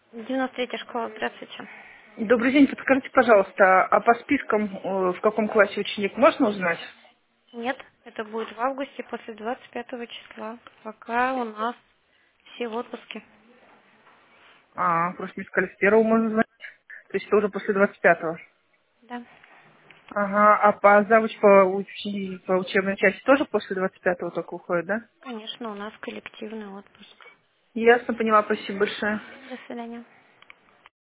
93-я школа, здравствуйте. Добрый день, подскажите, пожалуйста, а по спискам в каком классе ученик можно узнать? Нет, это будет в августе после 25 числа. Пока у нас все в отпуске. Просто мне сказали, с первого можно узнать. То есть это уже после 25-го. Да, Ага, а по завуч по, по учебной части тоже после 25-го только уходит, да? конечно, у нас коллективный отпуск. Ясно, поняла, спасибо большое. До свидания.